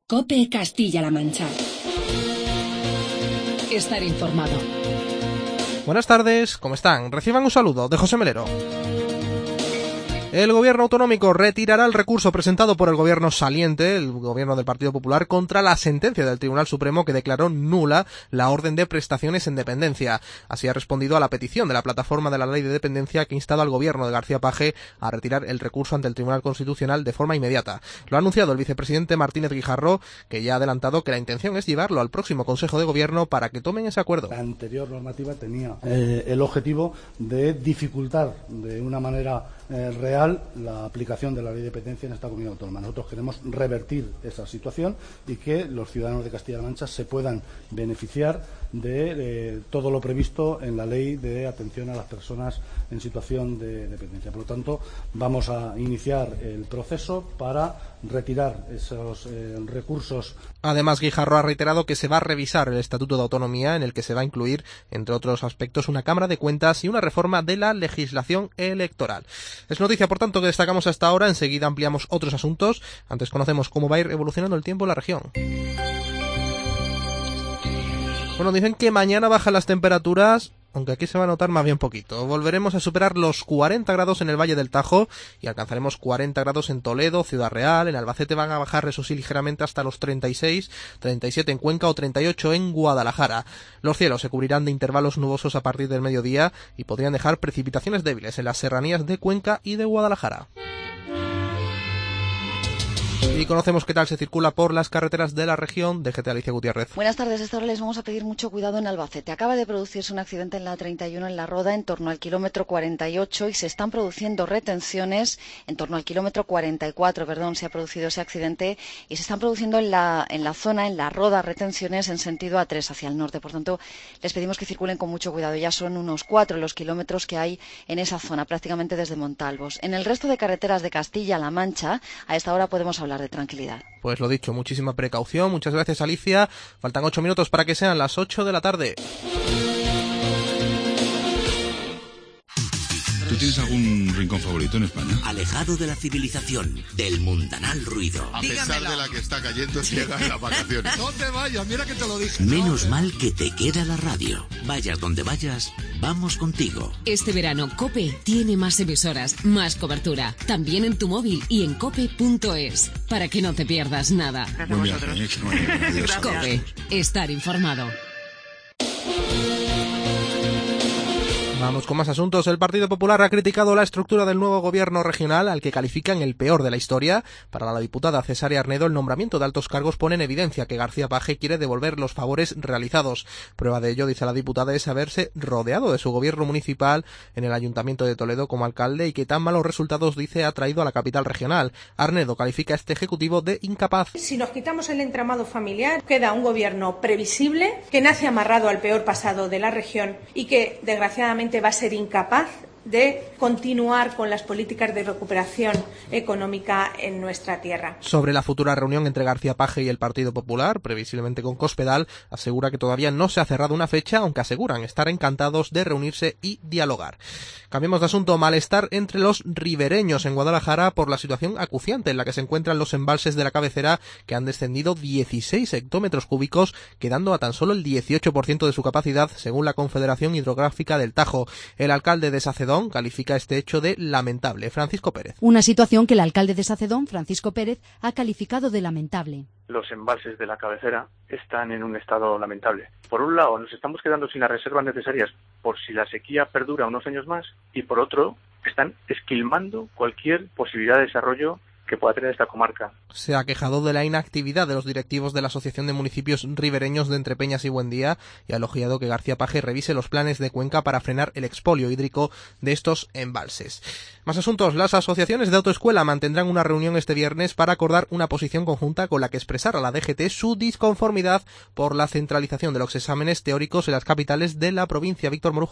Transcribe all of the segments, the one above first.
COPE Castilla-La Mancha. Estar informado. Buenas tardes, ¿cómo están? Reciban un saludo de José Melero. El gobierno autonómico retirará el recurso presentado por el gobierno saliente, el gobierno del Partido Popular, contra la sentencia del Tribunal Supremo que declaró nula la orden de prestaciones en dependencia. Así ha respondido a la petición de la plataforma de la ley de dependencia que ha instado al gobierno de García Page a retirar el recurso ante el Tribunal Constitucional de forma inmediata. Lo ha anunciado el vicepresidente Martínez Guijarro, que ya ha adelantado que la intención es llevarlo al próximo Consejo de Gobierno para que tomen ese acuerdo. La anterior normativa tenía el objetivo de dificultar de una manera real la aplicación de la ley de dependencia en esta comunidad autónoma. Nosotros queremos revertir esa situación y que los ciudadanos de Castilla-La Mancha se puedan beneficiar de todo lo previsto en la ley de atención a las personas en situación de dependencia. Por lo tanto, vamos a iniciar el proceso para retirar esos recursos. Además, Guijarro ha reiterado que se va a revisar el Estatuto de Autonomía, en el que se va a incluir, entre otros aspectos, una Cámara de Cuentas y una reforma de la legislación electoral. Es noticia, por tanto, que destacamos hasta ahora. Enseguida ampliamos otros asuntos. Antes conocemos cómo va a ir evolucionando el tiempo en la región. Bueno, dicen que mañana bajan las temperaturas, aunque aquí se va a notar más bien poquito. Volveremos a superar los 40 grados en el Valle del Tajo y alcanzaremos 40 grados en Toledo, Ciudad Real. En Albacete van a bajar, eso sí, ligeramente hasta los 36, 37 en Cuenca o 38 en Guadalajara. Los cielos se cubrirán de intervalos nubosos a partir del mediodía y podrían dejar precipitaciones débiles en las serranías de Cuenca y de Guadalajara. Y conocemos qué tal se circula por las carreteras de la región. DGT Alicia Gutiérrez. Buenas tardes, esta hora les vamos a pedir mucho cuidado en Albacete. Acaba de producirse un accidente en la 31 en La Roda, en torno al kilómetro 48, y se están produciendo retenciones en torno al kilómetro 44, se ha producido ese accidente, y se están produciendo en la zona, en La Roda, retenciones en sentido A3 hacia el norte. Por tanto, les pedimos que circulen con mucho cuidado. Ya son unos 4 los kilómetros que hay en esa zona, prácticamente desde Montalbos. En el resto de carreteras de Castilla-La Mancha, a esta hora podemos hablar de tranquilidad. Pues lo dicho, muchísima precaución. Muchas gracias, Alicia. Faltan 8 minutos para que sean las 8 de la tarde. ¿Tú tienes algún rincón favorito en España? Alejado de la civilización, del mundanal ruido. A pesar de la que está cayendo, llega en las vacaciones. No te vayas, mira que te lo dije. Menos mal que te queda la radio. Vayas donde vayas, vamos contigo. Este verano COPE tiene más emisoras, más cobertura. También en tu móvil y en cope.es. Para que no te pierdas nada. Buen viaje, adiós. COPE. Estar informado. Vamos con más asuntos. El Partido Popular ha criticado la estructura del nuevo gobierno regional, al que califican el peor de la historia. Para la diputada Cesárea Arnedo, el nombramiento de altos cargos pone en evidencia que García Page quiere devolver los favores realizados. Prueba de ello, dice la diputada, es haberse rodeado de su gobierno municipal en el Ayuntamiento de Toledo como alcalde y que tan malos resultados, dice, ha traído a la capital regional. Arnedo califica a este ejecutivo de incapaz. Si nos quitamos el entramado familiar, queda un gobierno previsible, que nace amarrado al peor pasado de la región y que, desgraciadamente, va a ser incapaz de continuar con las políticas de recuperación económica en nuestra tierra. Sobre la futura reunión entre García Page y el Partido Popular, previsiblemente con Cospedal, asegura que todavía no se ha cerrado una fecha, aunque aseguran estar encantados de reunirse y dialogar. Cambiemos de asunto. Malestar entre los ribereños en Guadalajara por la situación acuciante en la que se encuentran los embalses de la cabecera, que han descendido 16 hectómetros cúbicos, quedando a tan solo el 18% de su capacidad, según la Confederación Hidrográfica del Tajo. El alcalde de Sacedón califica este hecho de lamentable. Francisco Pérez. Una situación que el alcalde de Sacedón, Francisco Pérez, ha calificado de lamentable. Los embalses de la cabecera están en un estado lamentable. Por un lado, nos estamos quedando sin las reservas necesarias por si la sequía perdura unos años más, y por otro, están esquilmando cualquier posibilidad de desarrollo que pueda tener esta comarca. Se ha quejado de la inactividad de los directivos de la Asociación de Municipios Ribereños de Entrepeñas y Buendía y ha elogiado que García Page revise los planes de Cuenca para frenar el expolio hídrico de estos embalses. Más asuntos. Las asociaciones de autoescuela mantendrán una reunión este viernes para acordar una posición conjunta con la que expresar a la DGT su disconformidad por la centralización de los exámenes teóricos en las capitales de la provincia. Víctor Morujo.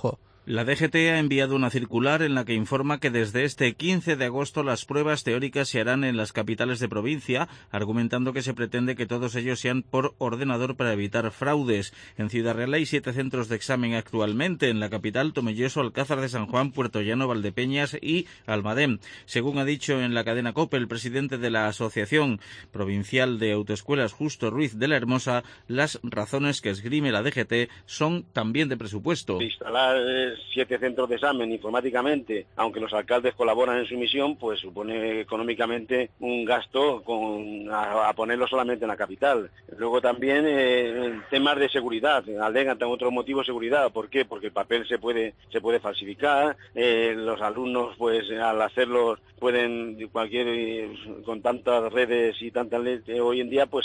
La DGT ha enviado una circular en la que informa que desde este 15 de agosto las pruebas teóricas se harán en las capitales de provincia, argumentando que se pretende que todos ellos sean por ordenador para evitar fraudes. En Ciudad Real hay 7 centros de examen actualmente, en la capital Tomelloso, Alcázar de San Juan, Puerto Llano, Valdepeñas y Almadén. Según ha dicho en la cadena COPE el presidente de la Asociación Provincial de Autoescuelas, Justo Ruiz de la Hermosa, las razones que esgrime la DGT son también de presupuesto. Instalar 7 centros de examen informáticamente, aunque los alcaldes colaboran en su misión, pues supone económicamente un gasto a ponerlo solamente en la capital. Luego también temas de seguridad, alegan también otro motivo de seguridad. ¿Por qué? Porque el papel se puede falsificar, los alumnos pues al hacerlo pueden con tantas redes y tantas hoy en día pues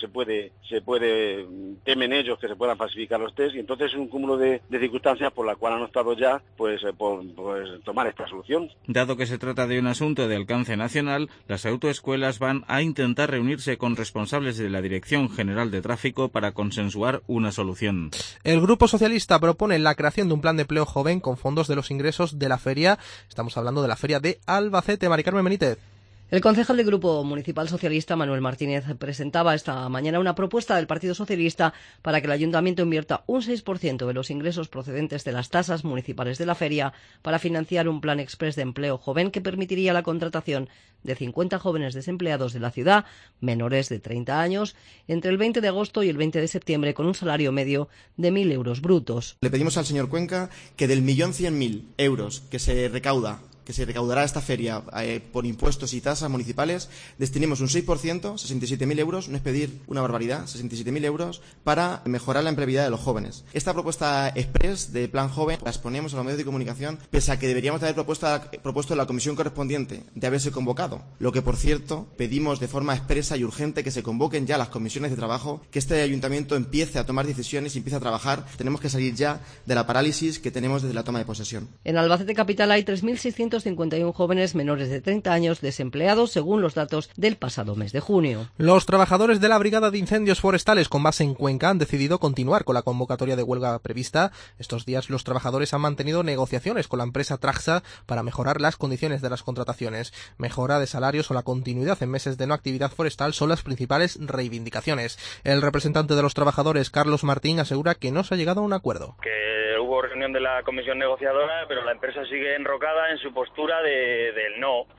temen ellos que se puedan falsificar los test, y entonces es un cúmulo de circunstancias por la cual han optado ya pues tomar esta solución. Dado que se trata de un asunto de alcance nacional, las autoescuelas van a intentar reunirse con responsables de la Dirección General de Tráfico para consensuar una solución. El Grupo Socialista propone la creación de un plan de empleo joven con fondos de los ingresos de la feria. Estamos hablando de la feria de Albacete. Mari Carmen Benítez. El concejal del Grupo Municipal Socialista, Manuel Martínez, presentaba esta mañana una propuesta del Partido Socialista para que el Ayuntamiento invierta un 6% de los ingresos procedentes de las tasas municipales de la feria para financiar un plan exprés de empleo joven que permitiría la contratación de 50 jóvenes desempleados de la ciudad, menores de 30 años, entre el 20 de agosto y el 20 de septiembre, con un salario medio de 1.000 euros brutos. Le pedimos al señor Cuenca que del 1.100.000 euros que se recaudará esta feria por impuestos y tasas municipales, destinemos un 6%, 67.000 euros, no es pedir una barbaridad, 67.000 euros, para mejorar la empleabilidad de los jóvenes. Esta propuesta express de plan joven la exponemos a los medios de comunicación, pese a que deberíamos haber propuesto la comisión correspondiente de haberse convocado. Lo que, por cierto, pedimos de forma expresa y urgente que se convoquen ya las comisiones de trabajo, que este ayuntamiento empiece a tomar decisiones y empiece a trabajar. Tenemos que salir ya de la parálisis que tenemos desde la toma de posesión. En Albacete Capital hay 3.651 jóvenes menores de 30 años desempleados, según los datos del pasado mes de junio. Los trabajadores de la Brigada de Incendios Forestales con base en Cuenca han decidido continuar con la convocatoria de huelga prevista. Estos días los trabajadores han mantenido negociaciones con la empresa Traxa para mejorar las condiciones de las contrataciones. Mejora de salarios o la continuidad en meses de no actividad forestal son las principales reivindicaciones. El representante de los trabajadores, Carlos Martín, asegura que no se ha llegado a un acuerdo. Que hubo reunión de la comisión negociadora, pero la empresa sigue enrocada en su postura del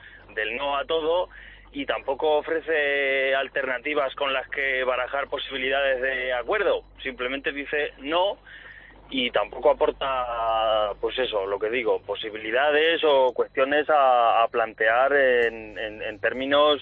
no a todo, y tampoco ofrece alternativas con las que barajar posibilidades de acuerdo. Simplemente dice no y tampoco aporta, pues eso, lo que digo, posibilidades o cuestiones a plantear en términos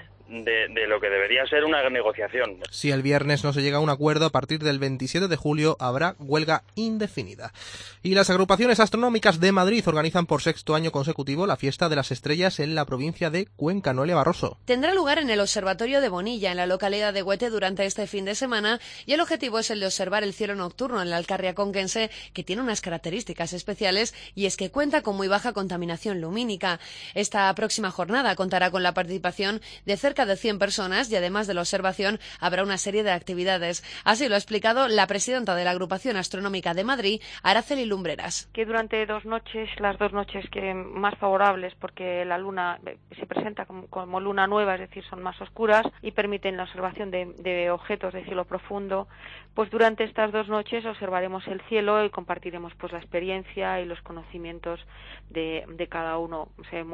de lo que debería ser una negociación. Si el viernes no se llega a un acuerdo, a partir del 27 de julio habrá huelga indefinida. Y las agrupaciones astronómicas de Madrid organizan por 6º año consecutivo la Fiesta de las Estrellas en la provincia de Cuenca. Noelia Barroso. Tendrá lugar en el Observatorio de Bonilla, en la localidad de Huete, durante este fin de semana, y el objetivo es el de observar el cielo nocturno en la Alcarria conquense, que tiene unas características especiales, y es que cuenta con muy baja contaminación lumínica. Esta próxima jornada contará con la participación de cerca de 100 personas y además de la observación habrá una serie de actividades. Así lo ha explicado la presidenta de la Agrupación Astronómica de Madrid, Araceli Lumbreras. Que durante las 2 noches que más favorables, porque la luna se presenta como luna nueva, es decir, son más oscuras y permiten la observación de objetos de cielo profundo, pues durante estas 2 noches observaremos el cielo y compartiremos pues la experiencia y los conocimientos de cada uno.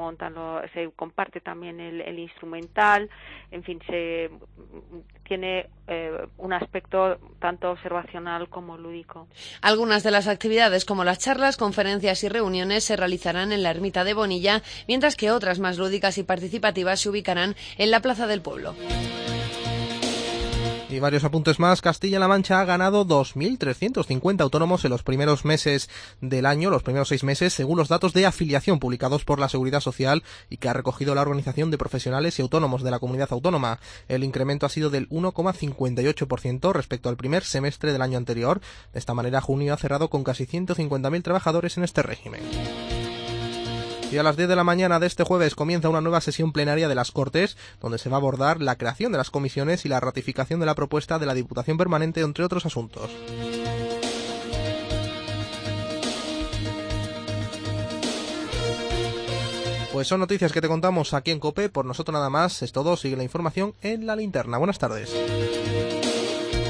Se comparte también el instrumental. En fin, se tiene un aspecto tanto observacional como lúdico. Algunas de las actividades, como las charlas, conferencias y reuniones, se realizarán en la ermita de Bonilla, mientras que otras más lúdicas y participativas se ubicarán en la plaza del pueblo. Y varios apuntes más. Castilla-La Mancha ha ganado 2.350 autónomos en los primeros meses del año, los primeros 6 meses, según los datos de afiliación publicados por la Seguridad Social y que ha recogido la Organización de Profesionales y Autónomos de la Comunidad Autónoma. El incremento ha sido del 1,58% respecto al primer semestre del año anterior. De esta manera, junio ha cerrado con casi 150.000 trabajadores en este régimen. Y a las 10 de la mañana de este jueves comienza una nueva sesión plenaria de las Cortes, donde se va a abordar la creación de las comisiones y la ratificación de la propuesta de la Diputación Permanente, entre otros asuntos. Pues son noticias que te contamos aquí en COPE. Por nosotros nada más, es todo. Sigue la información en La Linterna. Buenas tardes.